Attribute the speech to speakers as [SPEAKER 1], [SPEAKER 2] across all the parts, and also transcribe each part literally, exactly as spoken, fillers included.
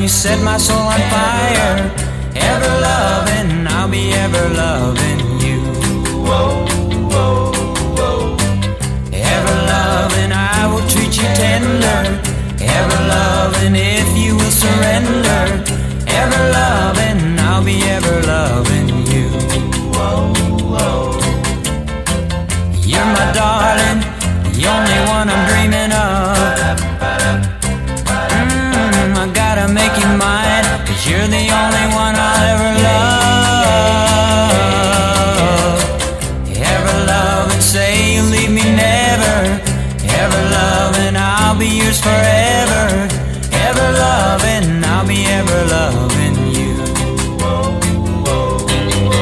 [SPEAKER 1] set my soul on fire. Ever loving, I'll be ever loving you. Whoa, whoa, whoa. Ever loving, I will treat you tender. Ever loving, if you will surrender. Ever loving, I'll be ever loving you. Whoa, whoa. You're my darling, the only one I'm dreaming of. Mm, I gotta make you mine, 'cause you're the only one I'll ever love. Ever love and say you'll leave me never. Ever loving, I'll be yours forever. Ever loving, I'll be ever loving you. Whoa, whoa, whoa.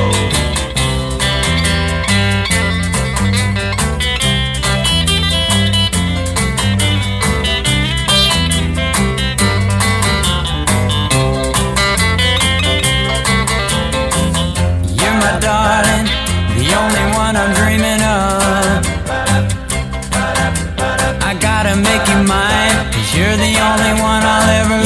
[SPEAKER 1] You're my darling, the only one I'm dreaming of. I gotta make you mine, 'cause you're the only one I'll ever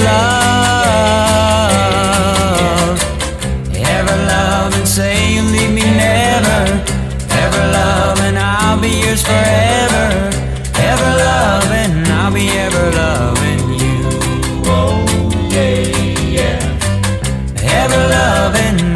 [SPEAKER 1] love. Ever love and say you'll leave me never. Ever loving, I'll be yours forever. Ever loving, I'll be ever loving you. Whoa, yeah, yeah. Ever loving,